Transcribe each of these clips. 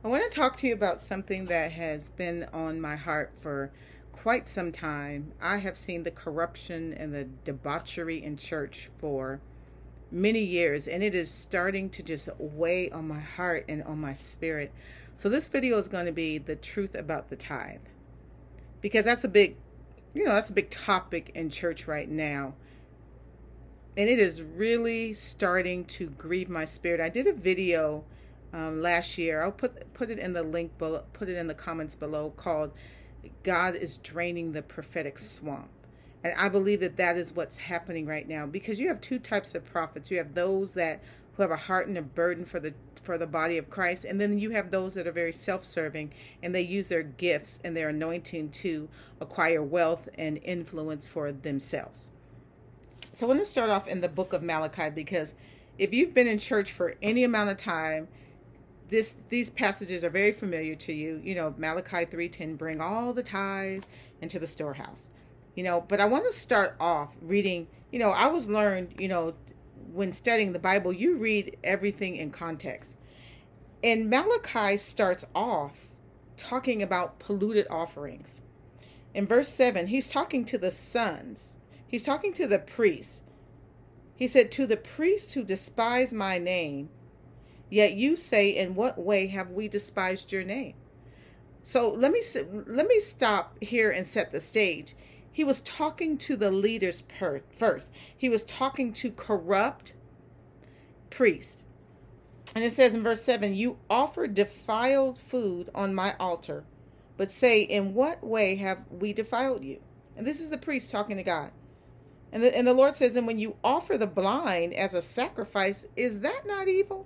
I want to talk to you about something that has been on my heart for quite some time. I have seen the corruption and the debauchery in church for many years, and it is starting to just weigh on my heart and on my spirit. So this video is going to be the truth about the tithe, because that's a big, that's a big topic in church right now. And it is really starting to grieve my spirit. I did a video last year. I'll put it in the link below, put it in the comments below, called "God is Draining the Prophetic Swamp." And I believe that that is what's happening right now, because you have two types of prophets. You have those who have a heart and a burden for the body of Christ, and then you have those that are very self-serving, and they use their gifts and their anointing to acquire wealth and influence for themselves. So I want to start off in the book of Malachi, because if you've been in church for any amount of time, these passages are very familiar to you. Malachi 3:10, bring all the tithe into the storehouse. But I want to start off reading, I was learned, when studying the Bible, you read everything in context. And Malachi starts off talking about polluted offerings. In verse 7, he's talking to the sons. He's talking to the priests. He said, to the priests who despise my name, yet you say, in what way have we despised your name? So let me stop here and set the stage. He was talking to the leaders first. He was talking to corrupt priests. And it says in verse 7, you offer defiled food on my altar, but say, in what way have we defiled you? And this is the priest talking to God. And the Lord says, and when you offer the blind as a sacrifice, is that not evil?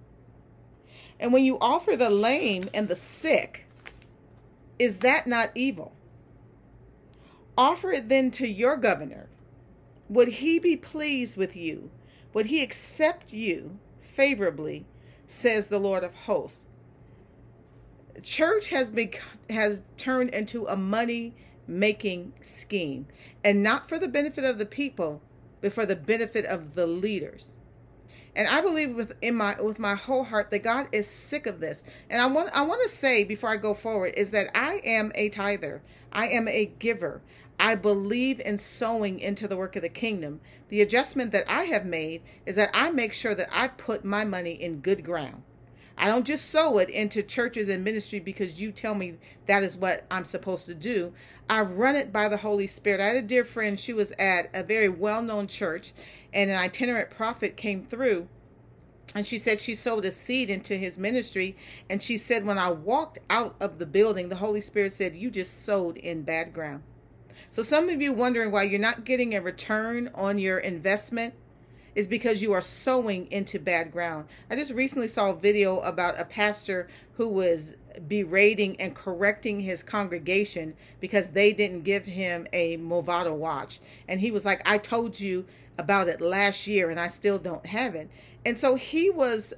And when you offer the lame and the sick, is that not evil? Offer it then to your governor. Would he be pleased with you? Would he accept you favorably, says the Lord of hosts? Church has turned into a money-making scheme, and not for the benefit of the people, but for the benefit of the leaders. And I believe with my whole heart that God is sick of this. And I want to say before I go forward is that I am a tither. I am a giver. I believe in sowing into the work of the kingdom. The adjustment that I have made is that I make sure that I put my money in good ground. I don't just sow it into churches and ministry because you tell me that is what I'm supposed to do. I run it by the Holy Spirit. I had a dear friend. She was at a very well-known church, and an itinerant prophet came through, and she said she sowed a seed into his ministry. And she said, when I walked out of the building, the Holy Spirit said, you just sowed in bad ground. So some of you wondering why you're not getting a return on your investment is because you are sowing into bad ground. I just recently saw a video about a pastor who was berating and correcting his congregation because they didn't give him a Movado watch. And he was like, I told you about it last year and I still don't have it. And so he was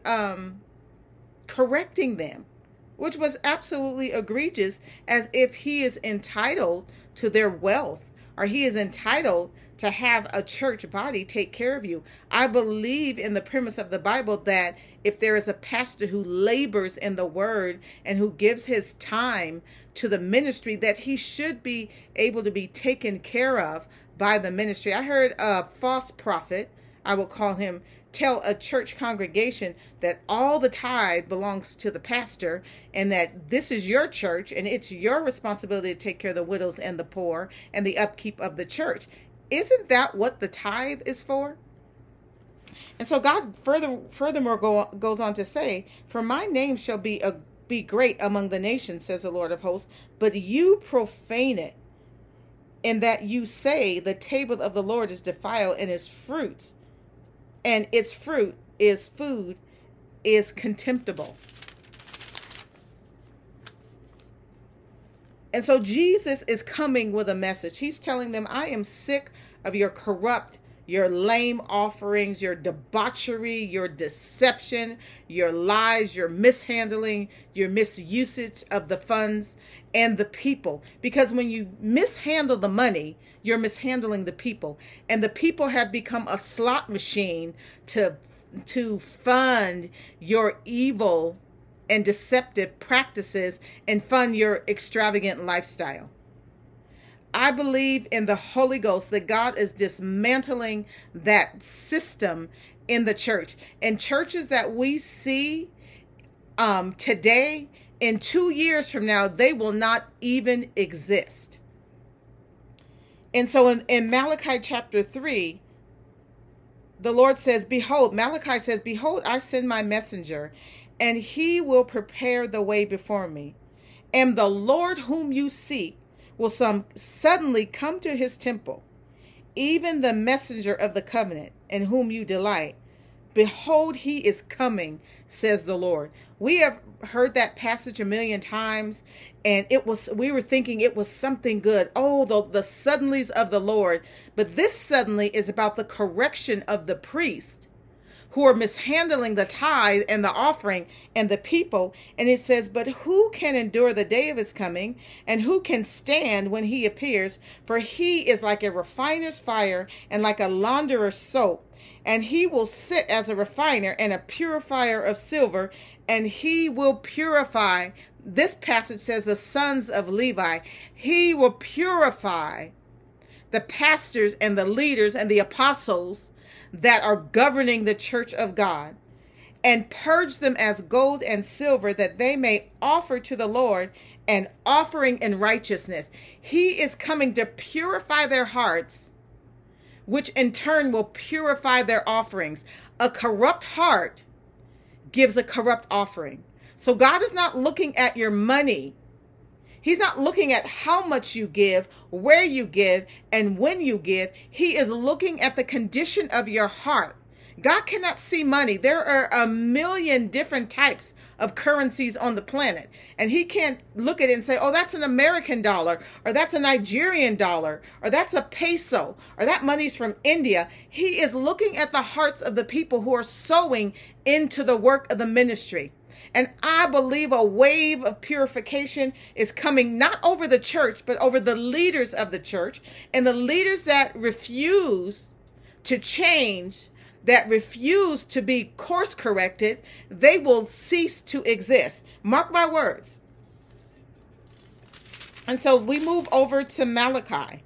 correcting them, which was absolutely egregious, as if he is entitled to their wealth, or he is entitled to have a church body take care of you. I believe in the premise of the Bible that if there is a pastor who labors in the word and who gives his time to the ministry, that he should be able to be taken care of by the ministry. I heard a false prophet, I will call him, tell a church congregation that all the tithe belongs to the pastor and that this is your church and it's your responsibility to take care of the widows and the poor and the upkeep of the church. Isn't that what the tithe is for? And so God furthermore goes on to say, for my name shall be great among the nations, says the Lord of hosts, but you profane it, in that you say the table of the Lord is defiled and its fruits, and its fruit is food, is contemptible. And so Jesus is coming with a message. He's telling them, I am sick of your corrupt, your lame offerings, your debauchery, your deception, your lies, your mishandling, your misusage of the funds and the people. Because when you mishandle the money, you're mishandling the people. And the people have become a slot machine to fund your evil and deceptive practices and fund your extravagant lifestyle. I believe in the Holy Ghost that God is dismantling that system in the church. And churches that we see today, in 2 years from now, they will not even exist. And so in Malachi chapter 3, the Lord says, behold, Malachi says, behold, I send my messenger, and he will prepare the way before me. And the Lord whom you seek will suddenly come to his temple, even the messenger of the covenant, in whom you delight. Behold, he is coming, says the Lord. We have heard that passage a million times, and we were thinking it was something good. Oh, the suddenlies of the Lord. But this suddenly is about the correction of the priest who are mishandling the tithe and the offering and the people. And it says, but who can endure the day of his coming, and who can stand when he appears? For he is like a refiner's fire and like a launderer's soap. And he will sit as a refiner and a purifier of silver, and he will purify. This passage says the sons of Levi. He will purify the pastors and the leaders and the apostles that are governing the church of God, and purge them as gold and silver, that they may offer to the Lord an offering in righteousness. He is coming to purify their hearts, which in turn will purify their offerings. A corrupt heart gives a corrupt offering. So God is not looking at your money. He's not looking at how much you give, where you give, and when you give. He is looking at the condition of your heart. God cannot see money. There are a million different types of currencies on the planet. And he can't look at it and say, oh, that's an American dollar, or that's a Nigerian dollar, or that's a peso, or that money's from India. He is looking at the hearts of the people who are sowing into the work of the ministry. And I believe a wave of purification is coming, not over the church, but over the leaders of the church, and the leaders that refuse to change, that refuse to be course corrected. They will cease to exist. Mark my words. And so we move over to Malachi.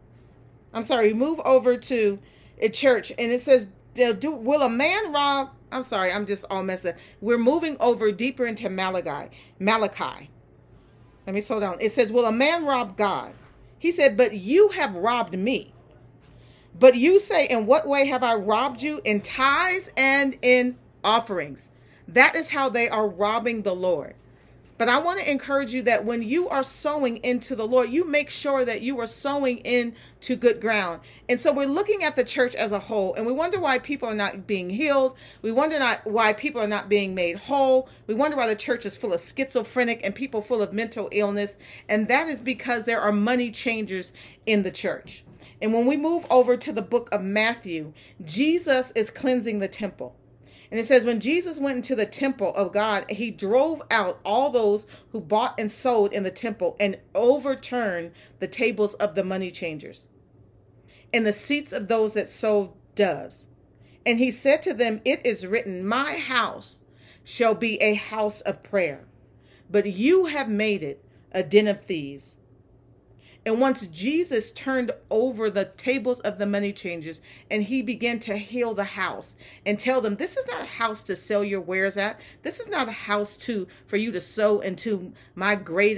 We move over to a church, and it says, will a man rob? I'm sorry, I'm just all messed up. We're moving over deeper into Malachi. Let me slow down. It says, will a man rob God? He said, but you have robbed me. But you say, in what way have I robbed you? In tithes and in offerings. That is how they are robbing the Lord. But I want to encourage you that when you are sowing into the Lord, you make sure that you are sowing into good ground. And so we're looking at the church as a whole, and we wonder why people are not being healed. We wonder why people are not being made whole. We wonder why the church is full of schizophrenic and people full of mental illness. And that is because there are money changers in the church. And when we move over to the book of Matthew, Jesus is cleansing the temple. And it says, when Jesus went into the temple of God, he drove out all those who bought and sold in the temple and overturned the tables of the money changers and the seats of those that sold doves. And he said to them, it is written, my house shall be a house of prayer, but you have made it a den of thieves. And once Jesus turned over the tables of the money changers, and he began to heal the house and tell them, this is not a house to sell your wares at. This is not a house for you to sow into my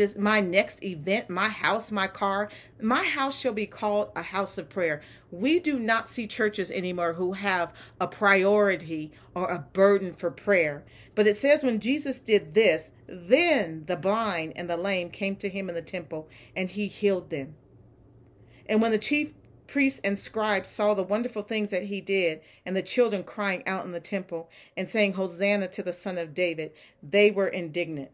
next event, my house, my car. My house shall be called a house of prayer. We do not see churches anymore who have a priority or a burden for prayer. But it says when Jesus did this, then the blind and the lame came to him in the temple, and he healed them. And when the chief priests and scribes saw the wonderful things that he did, and the children crying out in the temple and saying, Hosanna to the Son of David, they were indignant.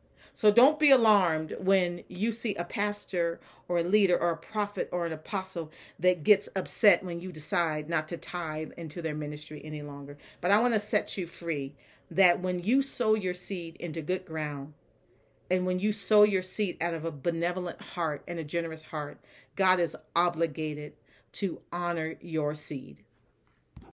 So don't be alarmed when you see a pastor or a leader or a prophet or an apostle that gets upset when you decide not to tithe into their ministry any longer. But I want to set you free that when you sow your seed into good ground, and when you sow your seed out of a benevolent heart and a generous heart, God is obligated to honor your seed.